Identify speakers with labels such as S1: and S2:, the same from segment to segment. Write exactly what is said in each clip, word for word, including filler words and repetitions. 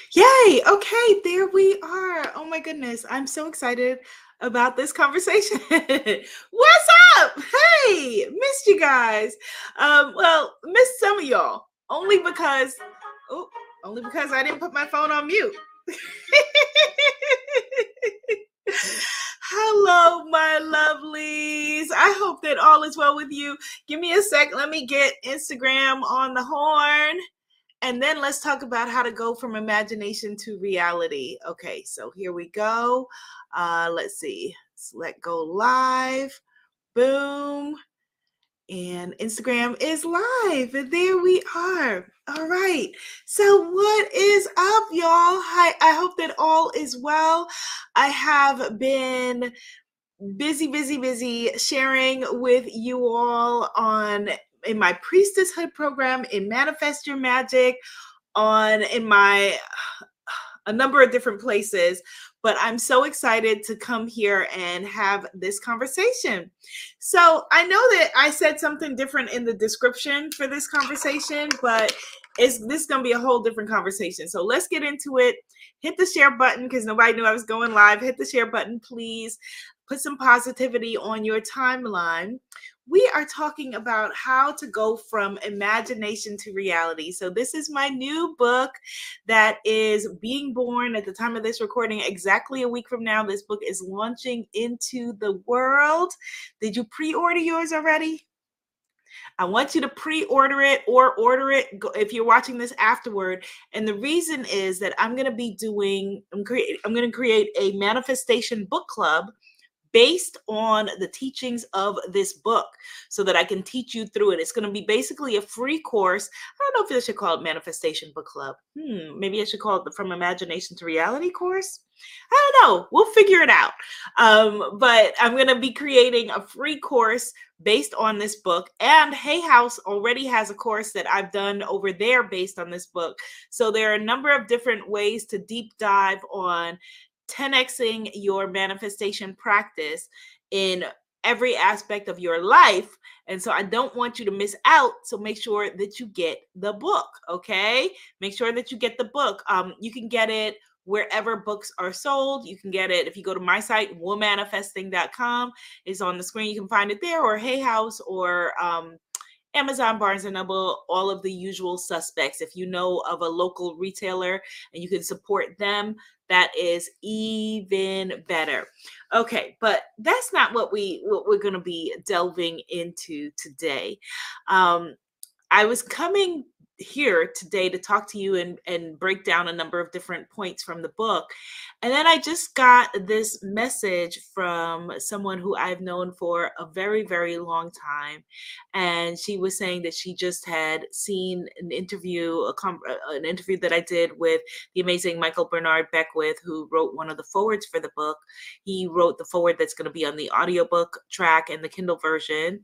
S1: Yay! Okay, there we are. Oh my goodness, I'm so excited about this conversation. What's up? Hey, missed you guys. Um, well, missed some of y'all only because, oh, only because I didn't put my phone on mute. Hello, my lovelies. I hope that all is well with you. Give me a sec. Let me get Instagram on the horn. And then let's talk about how to go from imagination to reality. Okay, so here we go. Uh, let's see. Let's let go live. Boom. And Instagram is live. And there we are. All right. So what is up, y'all? Hi. I hope that all is well. I have been busy, busy, busy sharing with you all on in my priestesshood program, in Manifest Your Magic, on in my a number of different places, but I'm so excited to come here and have this conversation. So I know that I said something different in the description for this conversation, but it's this is gonna be a whole different conversation. So let's get into it. Hit the share button because nobody knew I was going live. Hit the share button, please. Put some positivity on your timeline. We are talking about how to go from imagination to reality. So this is my new book that is being born at the time of this recording. Exactly a week from now, this book is launching into the world. Did you pre-order yours already? I want you to pre-order it or order it if you're watching this afterward. And the reason is that I'm going to be doing, I'm, cre- I'm going to create a manifestation book club based on the teachings of this book so that I can teach you through it. It's going to be basically a free course. I don't know if I should call it Manifestation Book Club. Hmm, maybe I should call it the From Imagination to Reality course. I don't know. We'll figure it out. Um, but I'm going to be creating a free course based on this book. And Hay House already has a course that I've done over there based on this book. So there are a number of different ways to deep dive on ten Xing your manifestation practice in every aspect of your life. And so I don't want you to miss out. So make sure that you get the book. Okay. Make sure that you get the book. Um, you can get it wherever books are sold. You can get it if you go to my site, womanifesting dot com is on the screen. You can find it there, or Hay House, or um, Amazon, Barnes and Noble, all of the usual suspects. If you know of a local retailer and you can support them, that is even better. Okay, but that's not what we what we're going to be delving into today. Um, I was coming here today to talk to you and, and break down a number of different points from the book. And then I just got this message from someone who I've known for a very, very long time. And she was saying that she just had seen an interview, a com- uh, an interview that I did with the amazing Michael Bernard Beckwith, who wrote one of the forwards for the book. He wrote the forward that's going to be on the audiobook track and the Kindle version.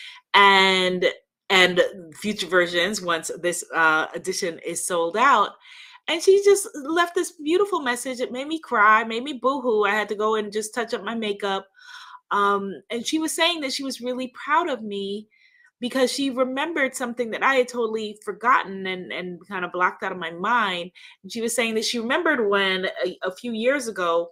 S1: And and future versions once this uh, edition is sold out. And she just left this beautiful message. It made me cry, made me boohoo. I had to go and just touch up my makeup. Um, and she was saying that she was really proud of me because she remembered something that I had totally forgotten and, and kind of blocked out of my mind. And she was saying that she remembered when a, a few years ago,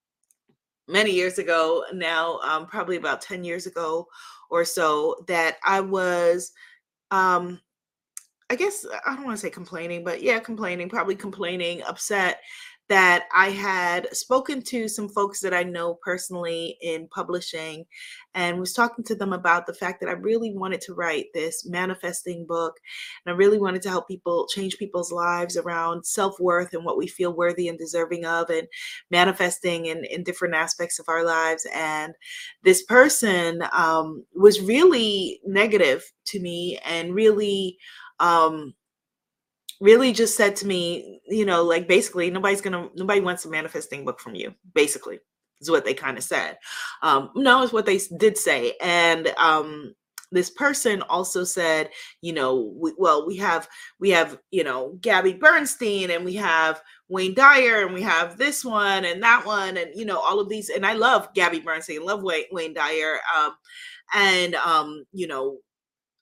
S1: many years ago now, um, probably about ten years ago or so, that I was um I guess I don't want to say complaining, but yeah, complaining, probably complaining, upset that I had spoken to some folks that I know personally in publishing and was talking to them about the fact that I really wanted to write this manifesting book. And I really wanted to help people change people's lives around self-worth and what we feel worthy and deserving of, and manifesting in, in different aspects of our lives. And this person um, was really negative to me and really um really just said to me, you know, like basically nobody's gonna nobody wants a manifesting book from you, basically is what they kind of said. Um no, is what they did say. And um this person also said, you know, we, well, we have we have, you know, Gabby Bernstein, and we have Wayne Dyer, and we have this one and that one, and you know, all of these. And I love Gabby Bernstein, love Wayne, Wayne Dyer, um, and um, you know,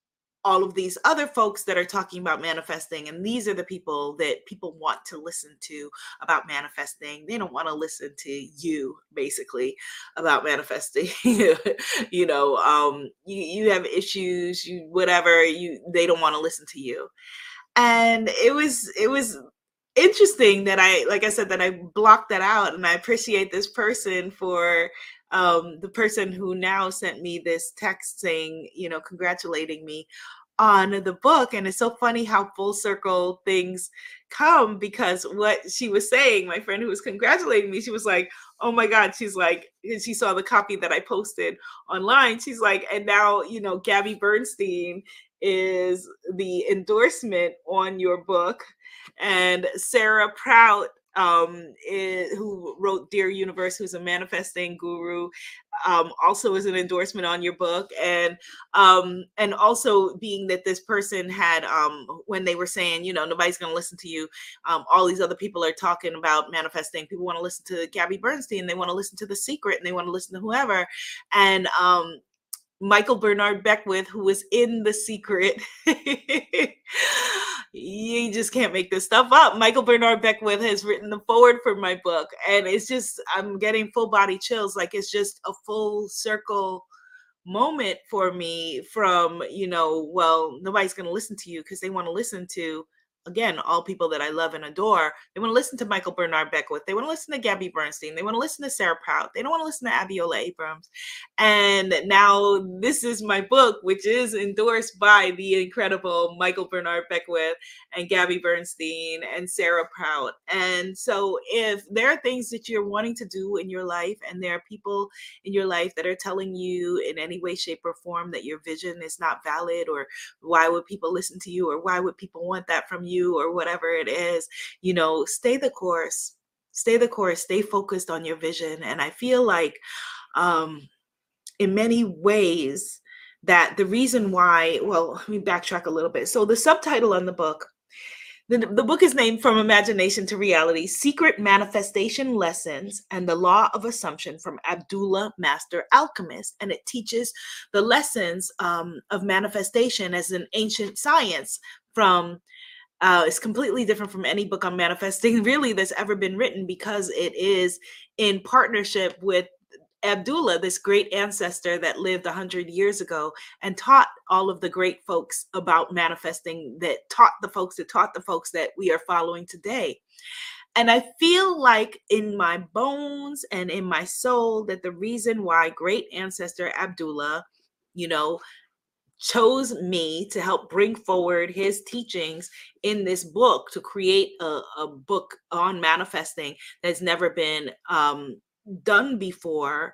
S1: all of these other folks that are talking about manifesting, and these are the people that people want to listen to about manifesting. They don't want to listen to you, basically, about manifesting. you know, um, you, you have issues, you whatever, you they don't want to listen to you. And it was it was interesting that I, like I said, that I blocked that out, and I appreciate this person for um, the person who now sent me this text saying, you know, congratulating me on the book. And it's so funny how full circle things come, because what she was saying, my friend who was congratulating me, she was like, oh my God, she's like, she saw the copy that I posted online. She's like, and now, you know, Gabby Bernstein is the endorsement on your book, and Sarah Prout, um, is, who wrote Dear Universe, who's a manifesting guru, um, also is an endorsement on your book. And um, and also being that this person had, um, when they were saying, you know, nobody's going to listen to you, um, all these other people are talking about manifesting. People want to listen to Gabby Bernstein, they want to listen to The Secret, and they want to listen to whoever. And um, Michael Bernard Beckwith, who was in The Secret. You just can't make this stuff up. Michael Bernard Beckwith has written the foreword for my book, and it's just, I'm getting full body chills. Like, it's just a full circle moment for me from, you know, well, nobody's going to listen to you because they want to listen to, again, all people that I love and adore. They want to listen to Michael Bernard Beckwith. They want to listen to Gabby Bernstein. They want to listen to Sarah Prout. They don't want to listen to Abiola Abrams. And now this is my book, which is endorsed by the incredible Michael Bernard Beckwith and Gabby Bernstein and Sarah Prout. And so if there are things that you're wanting to do in your life, and there are people in your life that are telling you in any way, shape, or form that your vision is not valid, or why would people listen to you, or why would people want that from you, or whatever it is, you know, stay the course, stay the course, stay focused on your vision. And I feel like um, in many ways that the reason why, well, let me backtrack a little bit. So the subtitle on the book, the, the book is named From Imagination to Reality, Secret Manifestation Lessons and the Law of Assumption from Abdullah Master Alchemist. And it teaches the lessons um, of manifestation as an ancient science from Uh, it's completely different from any book on manifesting really that's ever been written, because it is in partnership with Abdullah, this great ancestor that lived one hundred years ago and taught all of the great folks about manifesting, that taught the folks that taught the folks that we are following today. And I feel like in my bones and in my soul that the reason why great ancestor Abdullah, you know, chose me to help bring forward his teachings in this book, to create a, a book on manifesting that's never been um, done before,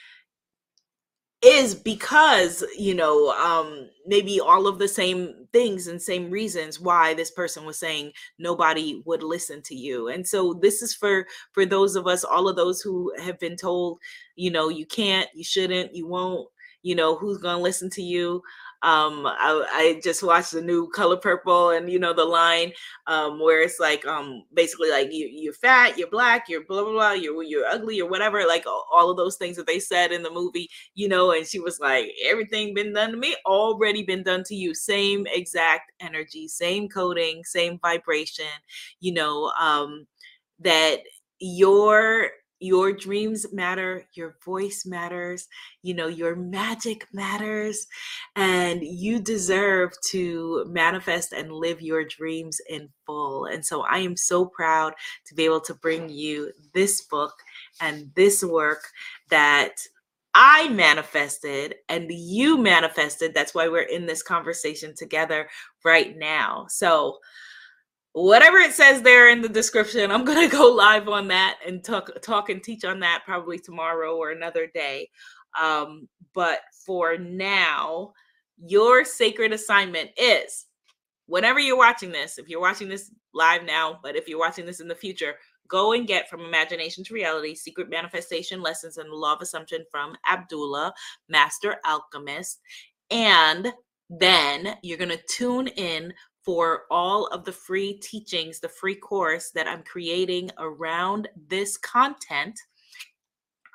S1: is because, you know, um, maybe all of the same things and same reasons why this person was saying nobody would listen to you. And so this is for, for those of us, all of those who have been told, you know, you can't, you shouldn't, you won't, you know, who's going to listen to you. Um, I, I just watched the new Color Purple, and you know the line um, where it's like um, basically like you, you're fat, you're black, you're blah blah blah, you're you're ugly or whatever, like all of those things that they said in the movie, you know. And she was like, everything been done to me, already been done to you. Same exact energy, same coding, same vibration, you know. Um, that your your dreams matter, your voice matters, you know, your magic matters, and you deserve to manifest and live your dreams in full. And so I am so proud to be able to bring you this book and this work that I manifested and you manifested. That's why we're in this conversation together right now. So whatever it says there in the description, I'm going to go live on that and talk, talk and teach on that probably tomorrow or another day. Um, but for now, your sacred assignment is, whenever you're watching this, if you're watching this live now, but if you're watching this in the future, go and get From Imagination to Reality, Secret Manifestation Lessons and the Law of Assumption from Abdullah, Master Alchemist. And then you're going to tune in for all of the free teachings, the free course that I'm creating around this content.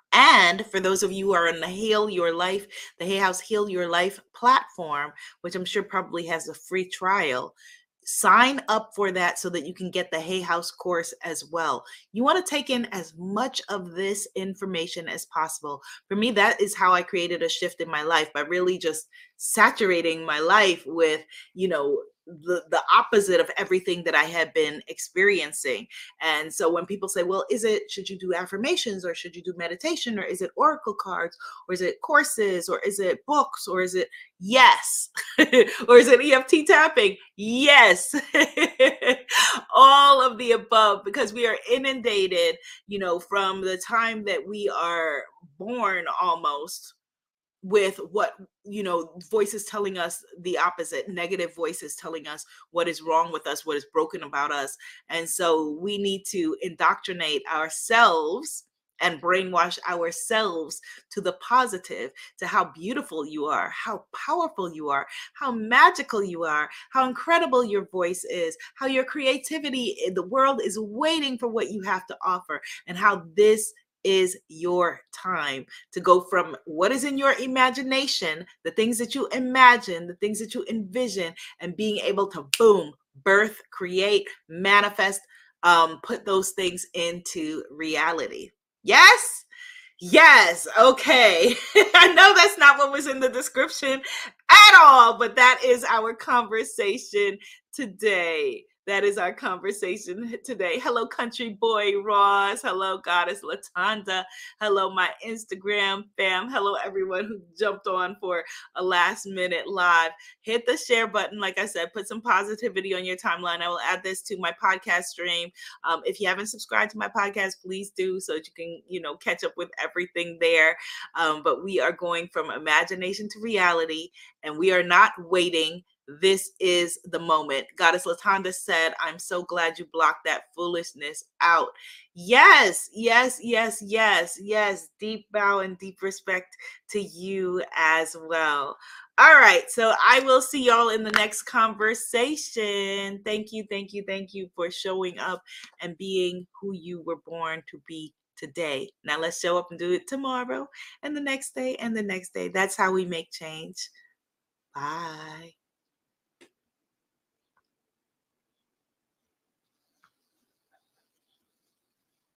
S1: And for those of you who are on the Heal Your Life, the Hay House Heal Your Life platform, which I'm sure probably has a free trial, sign up for that so that you can get the Hay House course as well. You want to take in as much of this information as possible. For me, that is how I created a shift in my life, by really just saturating my life with, you know, the, the opposite of everything that I had been experiencing. And so when people say, well, is it, should you do affirmations, or should you do meditation, or is it oracle cards, or is it courses, or is it books, or is it, yes. Or is it E F T tapping? Yes. All of the above, because we are inundated, you know, from the time that we are born almost, with what, you know, voices telling us the opposite, negative voices telling us what is wrong with us, what is broken about us. And so we need to indoctrinate ourselves and brainwash ourselves to the positive, to how beautiful you are, how powerful you are, how magical you are, how incredible your voice is, how your creativity, the world is waiting for what you have to offer, and how this is your time to go from what is in your imagination, the things that you imagine, the things that you envision, and being able to boom, birth, create, manifest, um, put those things into reality. Yes? Yes. Okay. I know that's not what was in the description at all, but that is our conversation today. That is our conversation today. Hello, Country Boy Ross. Hello, Goddess Latanda. Hello, my Instagram fam. Hello, everyone who jumped on for a last minute live. Hit the share button. Like I said, put some positivity on your timeline. I will add this to my podcast stream. Um, if you haven't subscribed to my podcast, please do, so that you can, you know, catch up with everything there. Um, but we are going from imagination to reality, and we are not waiting. This is the moment. Goddess Latanda said, I'm so glad you blocked that foolishness out. Yes, yes, yes, yes, yes. Deep bow and deep respect to you as well. All right. So I will see y'all in the next conversation. Thank you, thank you, thank you for showing up and being who you were born to be today. Now let's show up and do it tomorrow and the next day and the next day. That's how we make change. Bye.